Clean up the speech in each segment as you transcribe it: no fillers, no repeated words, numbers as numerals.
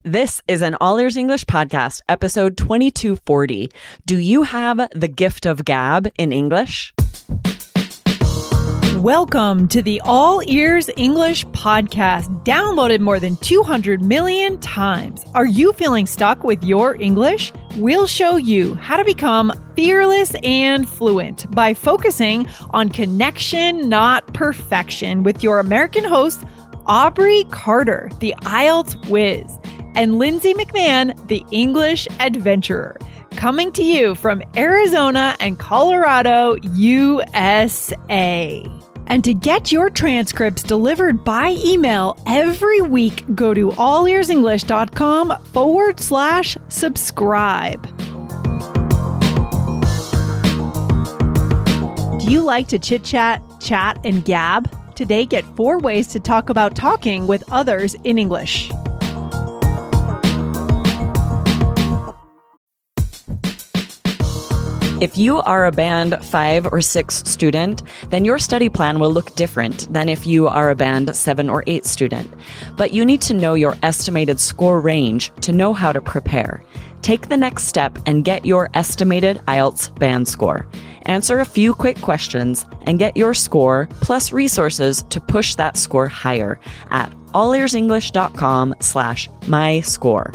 This is an All Ears English podcast, episode 2240. Do you have the gift of gab in English? Welcome to the All Ears English podcast, downloaded more than 200 million times. Are you feeling stuck with your English? We'll show you how to become fearless and fluent by focusing on connection, not perfection, with your American host, Aubrey Carter, the IELTS whiz, and Lindsay McMahon, the English adventurer, coming to you from Arizona and Colorado, USA. And to get your transcripts delivered by email every week, go to allearsenglish.com/subscribe. Do you like to chit-chat, chat, and gab? Today, get 4 ways to talk about talking with others in English. If you are a band 5 or 6 student, then your study plan will look different than if you are a band 7 or 8 student. But you need to know your estimated score range to know how to prepare. Take the next step and get your estimated IELTS band score. Answer a few quick questions and get your score plus resources to push that score higher at allearsenglish.com/myscore.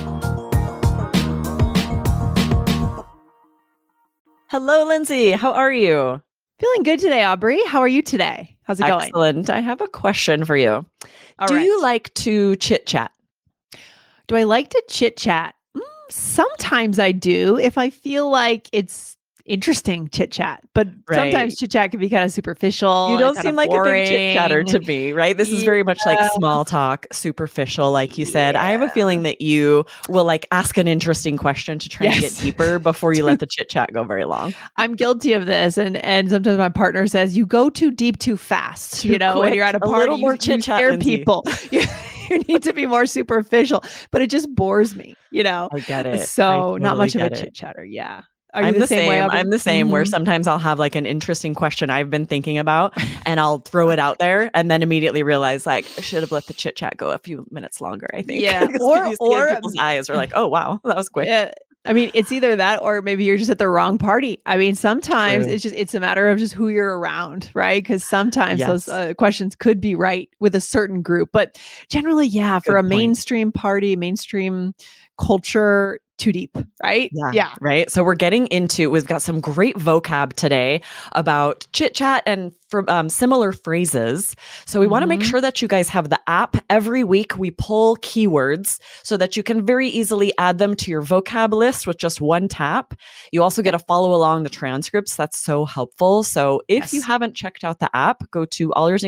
Hello, Lindsay. How are you? Feeling good today, Aubrey. How are you today? How's it going? Excellent. I have a question for you. All Do right. you like to chit-chat? Do I like to chit-chat? Sometimes I do, if I feel like it's interesting chit-chat. But sometimes chit-chat can be kind of superficial. You don't and seem kinda like a big boring. chit-chatter to me, right? This is very much like small talk, superficial, like you said. I have a feeling that you will like ask an interesting question to try and get deeper before you let the chit-chat go very long. I'm guilty of this. And sometimes my partner says, you go too deep too fast. Too when quick. you're at a party, little more you chit-chat, scare Lindsay. people. You need to be more superficial, but it just bores me, I get it. So I not totally much of a get it. chit-chatter. Yeah. Are you I'm the same. way, Aubrey? I'm the same where Mhm. sometimes I'll have like an interesting question I've been thinking about and I'll throw it out there and then immediately realize like I should have let the chit chat go a few minutes longer, I think. Yeah. Because Or- you see or- in people's eyes are like, oh wow, that was quick. Yeah. I mean, it's either that or maybe you're just at the wrong party. I mean, sometimes True. it's a matter of just who you're around, right? Because sometimes Yes. those questions could be right with a certain group, but generally, yeah, for Good a point. mainstream party, mainstream culture, too deep, right? Yeah. Right. So we've got some great vocab today about chit chat and for similar phrases. So we want to make Mhm. sure that you guys have the app. Every week we pull keywords so that you can very easily add them to your vocab list with just one tap. You also get to follow along the transcripts. That's so helpful. So if you Yes. haven't checked out the app, go to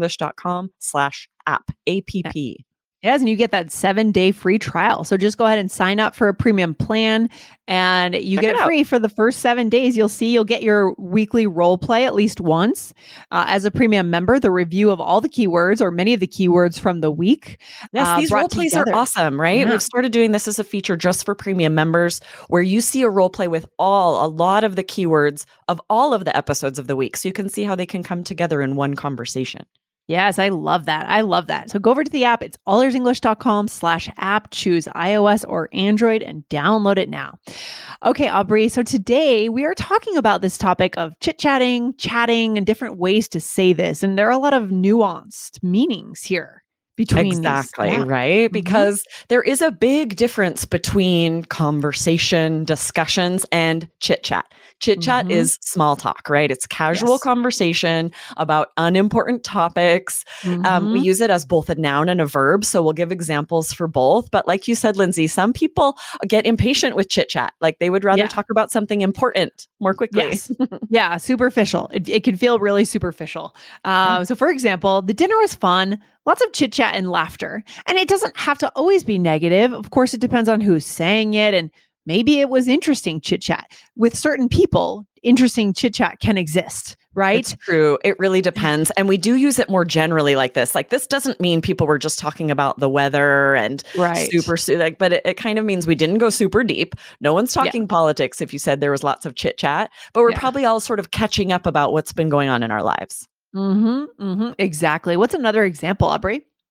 allearsenglish.com/app, APP. Yes, and you get that 7-day free trial. So just go ahead and sign up for a premium plan and you Check get it it out. free for the first 7 days. You'll get your weekly role play at least once. As a premium member, the review of all the keywords or many of the keywords from the week. Yes, these brought role plays are together. awesome, right? Yeah. We've started doing this as a feature just for premium members where you see a role play with a lot of the keywords of all of the episodes of the week. So you can see how they can come together in one conversation. Yes, I love that. I love that. So go over to the app. It's allearsenglish.com/app. Choose iOS or Android and download it now. Okay, Aubrey. So today we are talking about this topic of chit-chatting, chatting, and different ways to say this. And there are a lot of nuanced meanings here between Exactly, these. Yeah. right? Mhm. Because there is a big difference between conversation, discussions, and chit chat. Chit chat Mhm. is small talk, right? It's casual Yes. conversation about unimportant topics. We Mhm. use it as both a noun and a verb. So we'll give examples for both. But like you said, Lindsay, some people get impatient with chit chat. Like they would rather Yeah. talk about something important more quickly. Yes. Yeah, superficial. It can feel really superficial. So, for example, the dinner was fun, lots of chit chat and laughter. And it doesn't have to always be negative. Of course, it depends on who's saying it. And maybe it was interesting chit chat. With certain people, interesting chit chat can exist, right? It's true. It really depends. And we do use it more generally like this. Like this doesn't mean people were just talking about the weather and Right. but it kind of means we didn't go super deep. No one's talking politics if you said there was lots of chit chat, but we're probably all sort of catching up about what's been going on in our lives. Exactly. What's another example, Aubrey?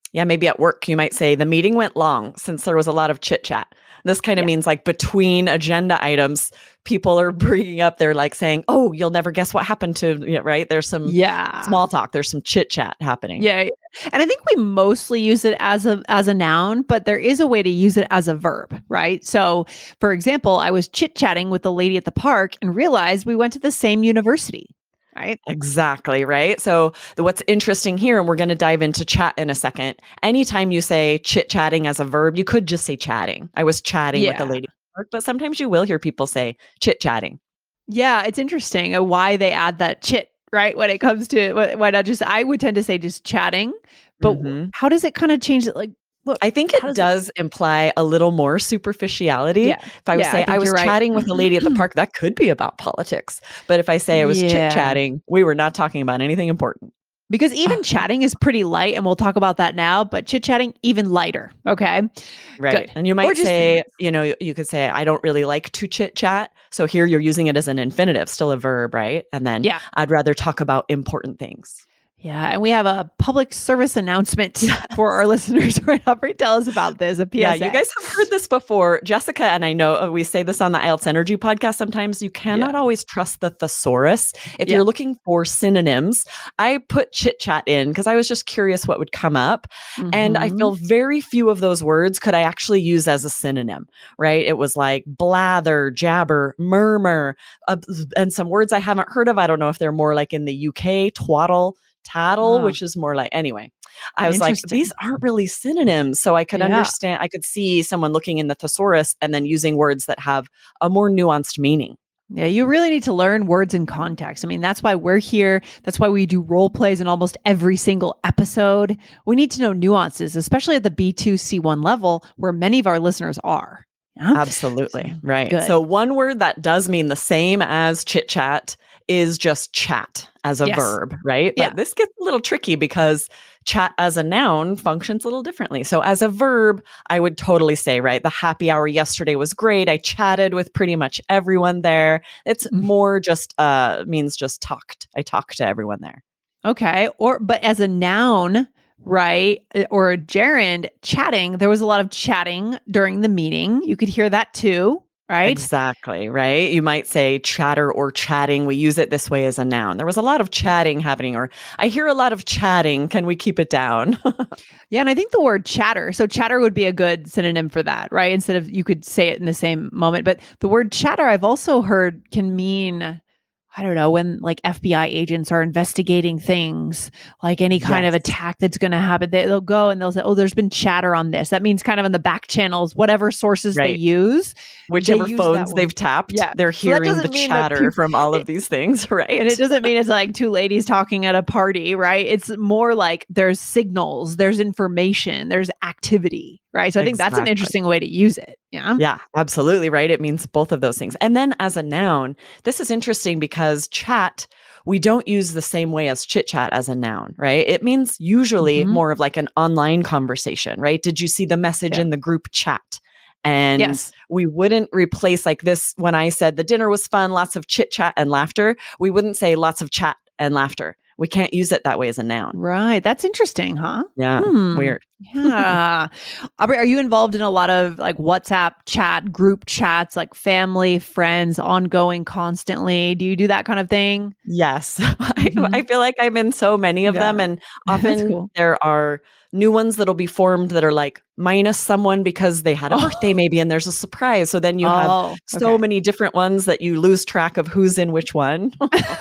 Yeah, maybe at work, you might say the meeting went long since there was a lot of chit chat. This kind of Yeah. means like between agenda items, people are bringing up, they're like saying, oh, you'll never guess what happened to, right? There's some Yeah. small talk, there's some chit chat happening. Yeah. And I think we mostly use it as a noun, but there is a way to use it as a verb, right? So, for example, I was chit-chatting with the lady at the park and realized we went to the same university, right? Exactly, right? So what's interesting here, and we're going to dive into chat in a second. Anytime you say chit-chatting as a verb, you could just say chatting. I was chatting with a Yeah. lady at the park, but sometimes you will hear people say chit-chatting. Yeah, it's interesting why they add that chit, right? When it comes to why not just I would tend to say just chatting, but Mhm. how does it kind of change it? Like, look, I think how it does it? does imply a little more superficiality. Yeah, If I was yeah, I say I think was you're right. chatting with a lady at the park, that could be about politics. But if I say I was Yeah. chit-chatting, we were not talking about anything important. Because even chatting is pretty light, and we'll talk about that now, but chit chatting, even lighter. Okay. Right. Good. And you Or might just say, you could say, I don't really like to chit chat. So here you're using it as an infinitive, still a verb, right? And then yeah. I'd rather talk about important things. Yeah. And we have a public service announcement for our listeners right now. Tell us about this, a PSA. Yeah, you guys have heard this before. Jessica and I know we say this on the IELTS Energy podcast sometimes. You cannot always trust the thesaurus. If you're looking for synonyms, I put chit chat in because I was just curious what would come up. And I Mhm. feel very few of those words could I actually use as a synonym, right? It was like blather, jabber, murmur, and some words I haven't heard of. I don't know if they're more like in the UK, twaddle, tattle, Ah, which is more like, anyway. I was like, interesting. these aren't really synonyms. So I could Yeah. understand, I could see someone looking in the thesaurus and then using words that have a more nuanced meaning. Yeah, you really need to learn words in context. I mean, that's why we're here. That's why we do role plays in almost every single episode. We need to know nuances, especially at the B2, C1 level, where many of our listeners are. Yeah. So, Absolutely. Right. good. So one word that does mean the same as chit chat is just chat as a Yes. verb, right? Yeah. But this gets a little tricky because chat as a noun functions a little differently. So as a verb, I would totally say, right, the happy hour yesterday was great. I chatted with pretty much everyone there. It's Mm. more just means just talked. I talked to everyone there. Okay. But as a noun, right? Or a gerund, chatting, there was a lot of chatting during the meeting. You could hear that too, right? Exactly, right? You might say chatter or chatting. We use it this way as a noun. There was a lot of chatting happening, or I hear a lot of chatting. Can we keep it down? Yeah, and I think the word chatter, so chatter would be a good synonym for that, right? Instead of you could say it in the same moment. But the word chatter, I've also heard can mean, I don't know, when like FBI agents are investigating things, like any kind of Yes. attack that's going to happen, they'll go and they'll say, oh, there's been chatter on this. That means kind of in the back channels, whatever sources they Right. use, they Whichever use that phones word. they've tapped, Yeah. they're So that hearing the doesn't mean that chatter from all of these things, and it right? doesn't mean it's like two ladies talking at a party, right? It's more like there's signals, there's information, there's activity, right? So I think that's an Exactly. interesting way to use it. Yeah. Yeah, absolutely right. It means both of those things. And then as a noun, this is interesting because chat, we don't use the same way as chit chat as a noun, right? It means usually Mhm. more of like an online conversation, right? Did you see the message Yeah. in the group chat? And Yes. we wouldn't replace like this when I said the dinner was fun, lots of chit chat and laughter. We wouldn't say lots of chat and laughter. We can't use it that way as a noun. Right. That's interesting, huh? Yeah, Hmm. weird. Yeah. Aubrey, are you involved in a lot of like WhatsApp chat, group chats, like family, friends, ongoing constantly? Do you do that kind of thing? Yes. I Mhm. feel like I'm in so many of them, Yeah. and That's often cool. there are new ones that'll be formed that are like minus someone because they had a birthday Oh, maybe and there's a surprise. So then you have oh, so okay. many different ones that you lose track of who's in which one.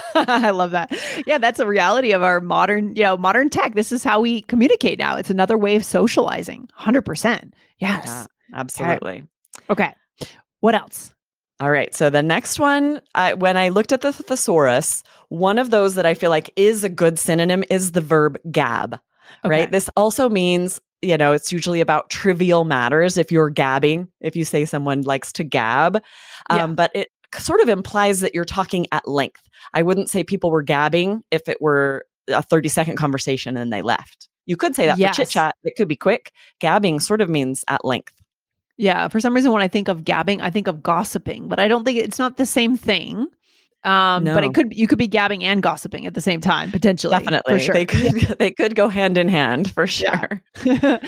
I love that. Yeah, that's a reality of our modern, modern tech. This is how we communicate now. It's another way of socializing. 100%. Yeah, Yes. Okay. absolutely. Okay. What else? All right. So the next one, when I looked at the thesaurus, one of those that I feel like is a good synonym is the verb gab, Okay. right? This also means, it's usually about trivial matters. If you're gabbing, if you say someone likes to gab, Yeah. but it sort of implies that you're talking at length. I wouldn't say people were gabbing if it were a 30-second conversation and they left. You could say that for chit Yes. chat. It could be quick. Gabbing sort of means at length. Yeah. For some reason, when I think of gabbing, I think of gossiping, but I don't think it's not the same thing. But No. you could be gabbing and gossiping at the same time, potentially. Definitely. For sure. They could go hand in hand for Yeah. sure.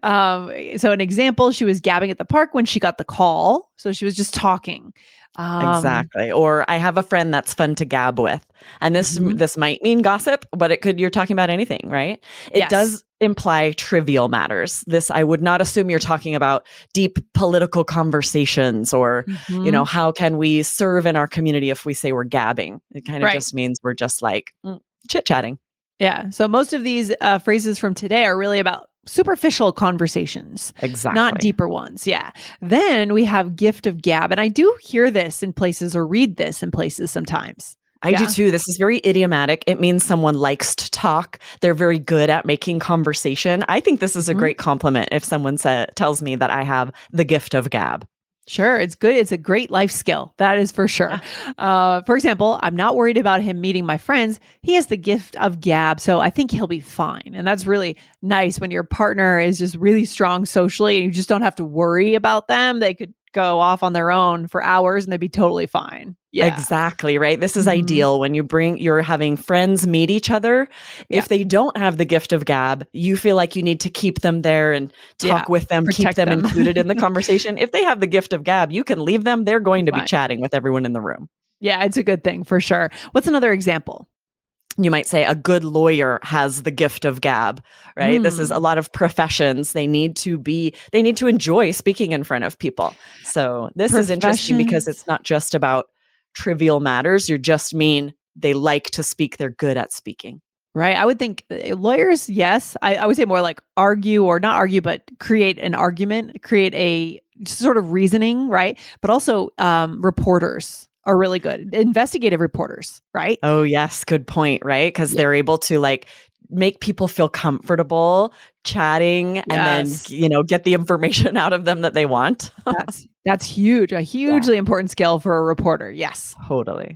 So an example, she was gabbing at the park when she got the call. So she was just talking. Exactly. Or I have a friend that's fun to gab with. And Mhm. this might mean gossip, but you're talking about anything, right? It Yes. does imply trivial matters. This I would not assume you're talking about deep political conversations or, Mhm. how can we serve in our community if we say we're gabbing? It kind of Right. just means we're just like chit-chatting. Yeah. So most of these phrases from today are really about superficial conversations, not Exactly. deeper ones. Yeah. Then we have gift of gab. And I do hear this in places or read this in places sometimes. I do too. This is very idiomatic. It means someone likes to talk. They're very good at making conversation. I think this is a Mhm. great compliment if someone tells me that I have the gift of gab. Sure, it's good. It's a great life skill. That is for sure. For example, I'm not worried about him meeting my friends. He has the gift of gab, so I think he'll be fine. And that's really nice when your partner is just really strong socially and you just don't have to worry about them. They could go off on their own for hours and they'd be totally fine. Yeah. Exactly, right? This is Mhm. ideal when you're having friends meet each other. Yeah. If they don't have the gift of gab, you feel like you need to keep them there and Yeah. talk with them, keep Protect them them. included in the conversation. If they have the gift of gab, you can leave them. They're going to be Fine. chatting with everyone in the room. Yeah, it's a good thing for sure. What's another example? You might say a good lawyer has the gift of gab, right? This is a Mm. lot of professions. They need to enjoy speaking in front of people. So this is interesting because Professions. it's not just about trivial matters. You just mean they like to speak. They're good at speaking. Right. I would think lawyers, yes. I would say more like argue or not argue, but create an argument, create a sort of reasoning, right? But also reporters are really good. Investigative reporters, right? Oh, yes. Good point, right? Because Yeah. they're able to make people feel comfortable chatting and then, Yes. get the information out of them that they want. That's huge. A Yeah, hugely important skill for a reporter. Yes. totally.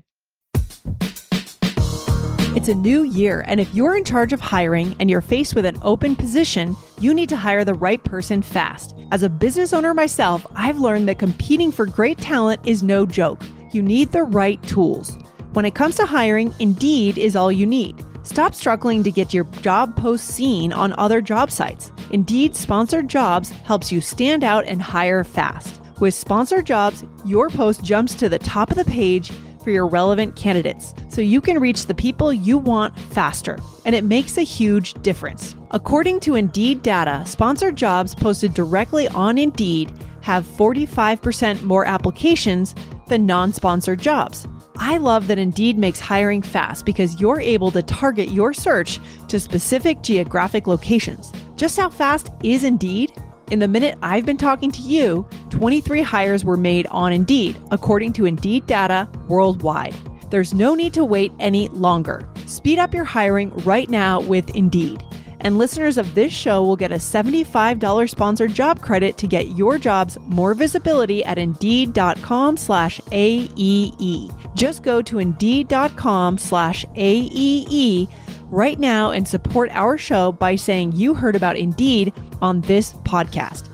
It's a new year, and if you're in charge of hiring and you're faced with an open position, you need to hire the right person fast. As a business owner myself, I've learned that competing for great talent is no joke. You need the right tools. When it comes to hiring, Indeed is all you need. Stop struggling to get your job post seen on other job sites. Indeed Sponsored Jobs helps you stand out and hire fast. With Sponsored Jobs, your post jumps to the top of the page for your relevant candidates, so you can reach the people you want faster. And it makes a huge difference. According to Indeed data, Sponsored Jobs posted directly on Indeed have 45% more applications than non-sponsored jobs. I love that Indeed makes hiring fast because you're able to target your search to specific geographic locations. Just how fast is Indeed? In the minute I've been talking to you, 23 hires were made on Indeed, according to Indeed data worldwide. There's no need to wait any longer. Speed up your hiring right now with Indeed. And listeners of this show will get a $75 sponsored job credit to get your jobs more visibility at Indeed.com/AEE. Just go to Indeed.com/AEE right now and support our show by saying you heard about Indeed on this podcast.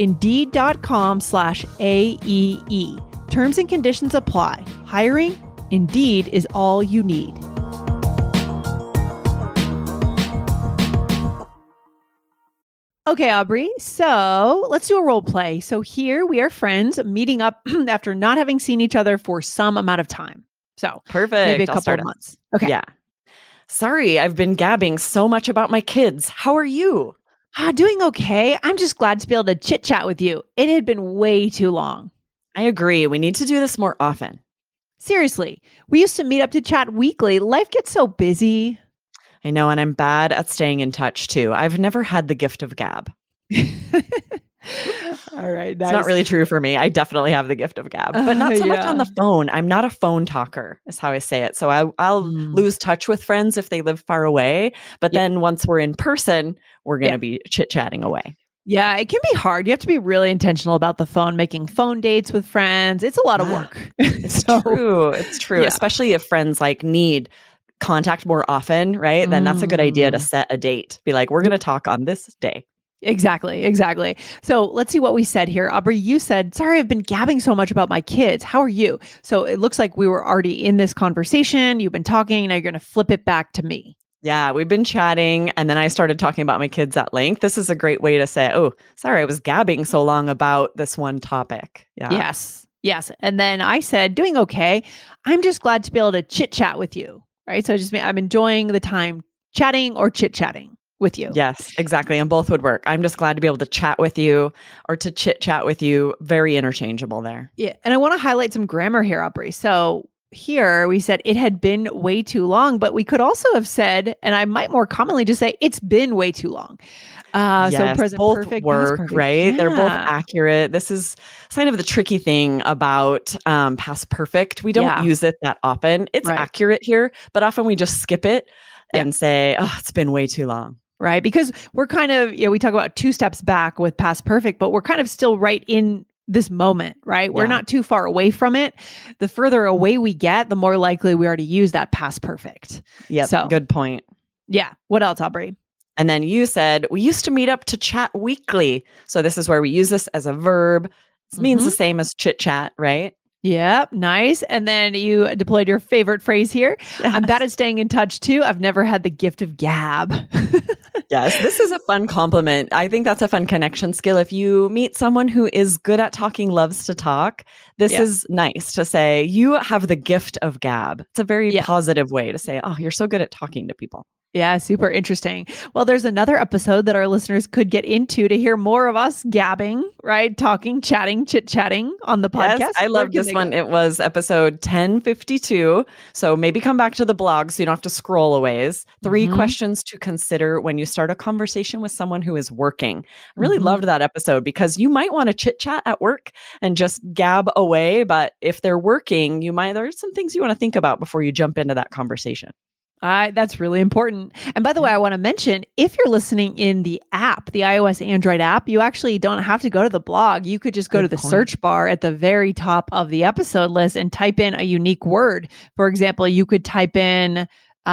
Indeed.com/AEE. Terms and conditions apply. Hiring? Indeed is all you need. Okay, Aubrey. So let's do a role play. So here we are friends meeting up after not having seen each other for some amount of time. So Perfect. maybe a I'll couple start of us. months. Okay. Yeah. Sorry, I've been gabbing so much about my kids. How are you? Doing okay. I'm just glad to be able to chit chat with you. It had been way too long. I agree. We need to do this more often. Seriously, we used to meet up to chat weekly. Life gets so busy. I know, and I'm bad at staying in touch too. I've never had the gift of gab. All right. It's not really true for me. I definitely have the gift of gab, but not so much on the phone. I'm not a phone talker, is how I say it. So I'll lose touch with friends if they live far away. But then once we're in person, we're going to be chit-chatting away. Yeah, it can be hard. You have to be really intentional about the phone, making phone dates with friends. It's a lot of work. It's true. It's true. Yeah. Especially if friends need contact more often, right? Then that's a good idea to set a date. Be like, we're going to talk on this day. Exactly, exactly. So let's see what we said here. Aubrey, you said, sorry, I've been gabbing so much about my kids. How are you? So it looks like we were already in this conversation. You've been talking. Now you're going to flip it back to me. Yeah, we've been chatting, and then I started talking about my kids at length. This is a great way to say, oh, sorry, I was gabbing so long about this one topic. Yeah. Yes, yes. And then I said, doing okay. I'm just glad to be able to chit chat with you. Right. So I'm enjoying the time chatting or chit chatting with you. Yes, exactly. And both would work. I'm just glad to be able to chat with you or to chit chat with you. Very interchangeable there. Yeah. And I want to highlight some grammar here, Aubrey. So here we said it had been way too long, but we could also have said, and I might more commonly just say, it's been way too long. Yes, So present both perfect, past work, perfect. right? They're both Yeah. accurate. This is kind of the tricky thing about past perfect. We don't Yeah. use it that often. It's Right. accurate here, but often we just skip it Yeah. and say, oh, it's been way too long. Right. Because we're kind of, we talk about 2 steps back with past perfect, but we're kind of still right in this moment, right? We're Yeah. not too far away from it. The further away we get, the more likely we are to use that past perfect. Yep, So, good point. yeah. What else, Aubrey? And then you said, we used to meet up to chat weekly. So this is where we use this as a verb. It means the same as chit chat, right? Yep. Nice. And then you deployed your favorite phrase here. I'm bad at staying in touch too. I've never had the gift of gab. Yes, this is a fun compliment. I think that's a fun connection skill. If you meet someone who is good at talking, loves to talk, this is nice to say, you have the gift of gab. It's a very positive way to say, oh, you're so good at talking to people. Yeah, super interesting. Well, there's another episode that our listeners could get into to hear more of us gabbing, right? Talking, chatting, chit-chatting on the podcast. Yes, I love this one. It was episode 1052. So maybe come back to the blog so you don't have to scroll a ways. 3 questions to consider when you start a conversation with someone who is working. I really loved that episode because you might want to chit-chat at work and just gab away. But if they're working, there's some things you want to think about before you jump into that conversation. That's really important. And by the way, I want to mention, if you're listening in the app, the iOS Android app, you actually don't have to go to the blog. You could just go to the search bar at the very top of the episode list and type in a unique word. For example, you could type in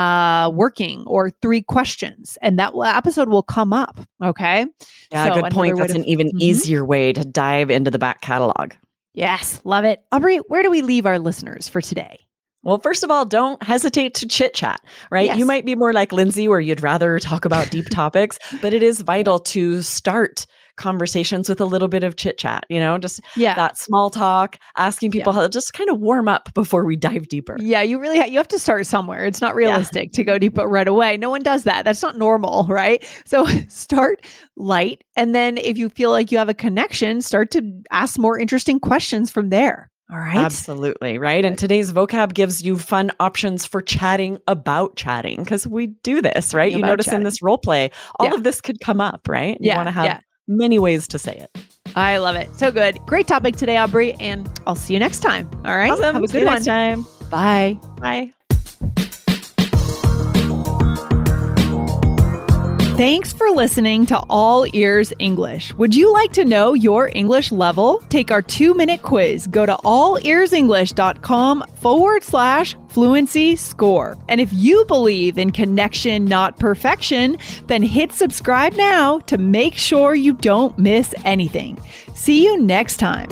working or 3 questions, and that episode will come up. Okay. Yeah, good point. That's an even easier way to dive into the back catalog. Yes, love it. Aubrey, where do we leave our listeners for today? Well, first of all, don't hesitate to chit chat, right? Yes. You might be more like Lindsay where you'd rather talk about deep topics, but it is vital to start conversations with a little bit of chit chat, just that small talk, asking people how to just kind of warm up before we dive deeper. Yeah, you really you have to start somewhere. It's not realistic to go deeper right away. No one does that. That's not normal, right? So start light. And then if you feel like you have a connection, start to ask more interesting questions from there. All right. Absolutely. Right. And today's vocab gives you fun options for chatting about chatting because we do this, right? You notice in this role play, all of this could come up, right? You want to have many ways to say it. I love it. So good. Great topic today, Aubrey. And I'll see you next time. All right. Awesome. Have a good one. Next time. Bye. Bye. Thanks for listening to All Ears English. Would you like to know your English level? Take our 2-minute quiz. Go to allearsenglish.com/fluency score. And if you believe in connection, not perfection, then hit subscribe now to make sure you don't miss anything. See you next time.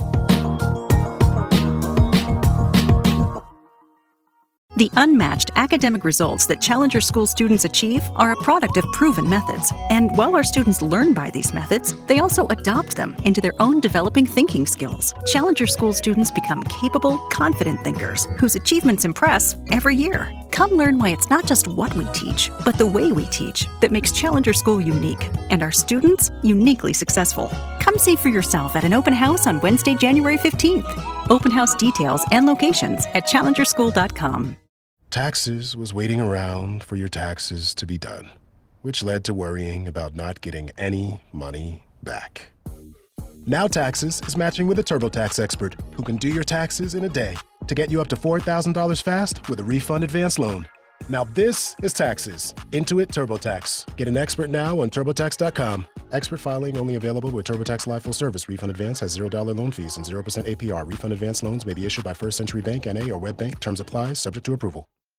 The unmatched academic results that Challenger School students achieve are a product of proven methods. And while our students learn by these methods, they also adopt them into their own developing thinking skills. Challenger School students become capable, confident thinkers whose achievements impress every year. Come learn why it's not just what we teach, but the way we teach that makes Challenger School unique and our students uniquely successful. Come see for yourself at an open house on Wednesday, January 15th. Open house details and locations at challengerschool.com. Taxes was waiting around for your taxes to be done, which led to worrying about not getting any money back. Now Taxes is matching with a TurboTax expert who can do your taxes in a day to get you up to $4,000 fast with a refund advance loan. Now this is Taxes. Intuit TurboTax. Get an expert now on TurboTax.com. Expert filing only available with TurboTax Live Full Service. Refund advance has $0 loan fees and 0% APR. Refund advance loans may be issued by First Century Bank, N.A. or WebBank. Terms apply. Subject to approval.